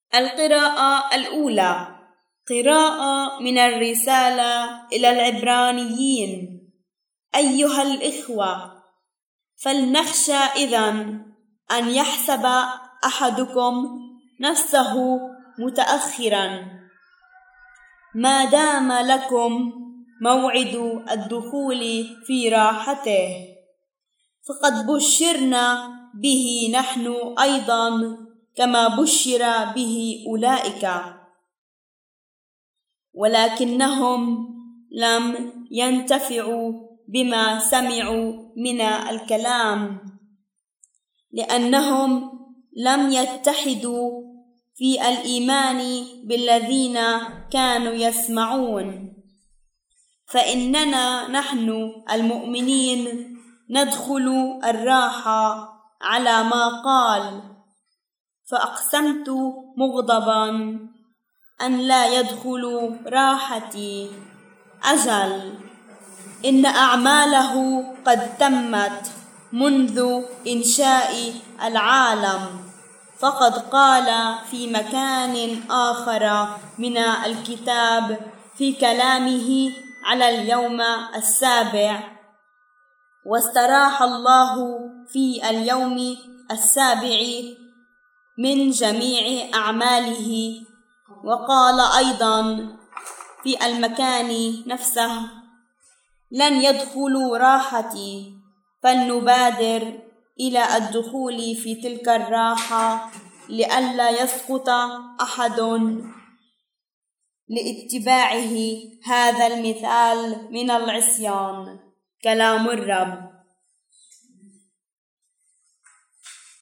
القراءة الأولى قراءة من الرسالة إلى العبرانيين. أيها الإخوة، فلنخشى إذن أن يحسب أحدكم نفسه متأخرا ما دام لكم موعد الدخول في راحته، فقد بشرنا به نحن أيضا كما بشر به أولئك، ولكنهم لم ينتفعوا بما سمعوا من الكلام، لأنهم لم يتحدوا في الإيمان بالذين كانوا يسمعون. فإننا نحن المؤمنين ندخل الراحة على ما قال: فأقسمت مغضبا أن لا يدخلوا راحتي. أجل، إن أعماله قد تمت منذ إنشاء العالم. فقد قال في مكان آخر من الكتاب في كلامه على اليوم السابع: واستراح الله في اليوم السابع من جميع أعماله. وقال أيضا في المكان نفسه: لن يدخلوا راحتي. فلنبادر إلى الدخول في تلك الراحة لئلا يسقط أحد لاتباعه هذا المثال من العصيان. كلام الرب.